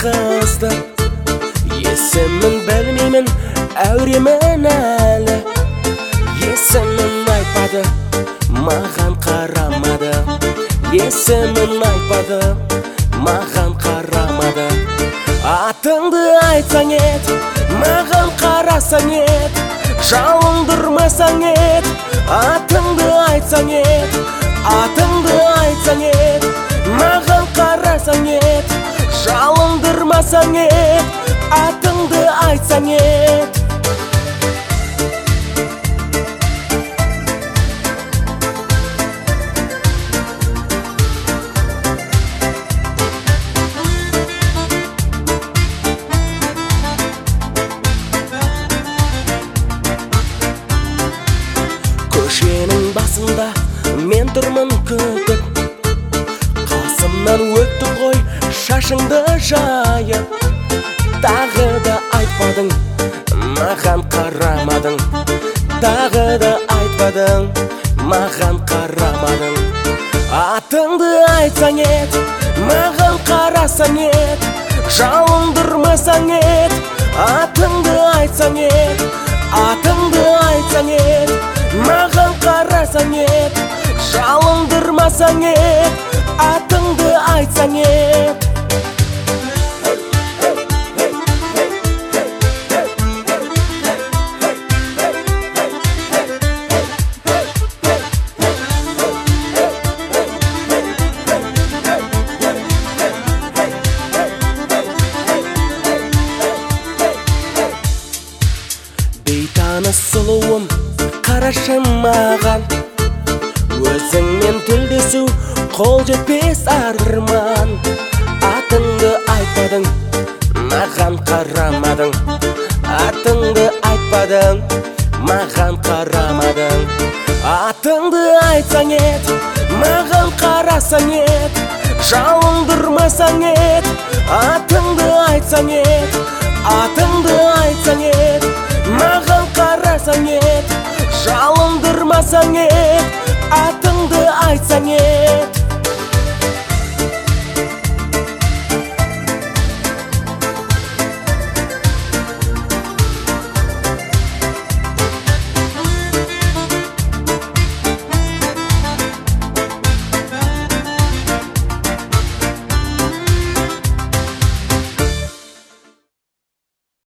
қызды, есімін білмеймін, әуремін әлі. Есімін айтпады, маған қарамады. Есімін айтпады, маған қарамады. Атыңды айтсаң ет, маған қарасаң ет, жалындырмасаң ет. Атыңды айтсаң ет, атыңды айтсаң ет, маған қарасаң ет, жалындырмасаң ет. Атыңды айтсаң ет. Көшенің басында мен тұрмын күтіп, қасымнан өтті ғой шашыңды жайып. Тағы да айтпадың, маған қарамадың. Тағы да айтпадың, маған қарамадың. Атыңды айтсаң ет, маған қарасаң ет, жалындырмасаң ет. Атыңды айтсаң ет, атыңды айтсаң ет, маған қарасаң ет, жалындырмасаң ет. Атыңды айтсаң ет. Бейтаныс сұлуым, қарашы маған, өзіңмен тілдесу қол жетпес арман. Атыңды айтпадың, маған қарамадың. Атыңды айтпадың, маған қарамадың. Атыңды айтсаң ет, маған қарасаң ет, жалындырмасаң ет. Атыңды айтсаң ет, атыңды айтсаң ет, маған қарасаң ет, жалындырмасаң ет. Атыңды айтсаң ет.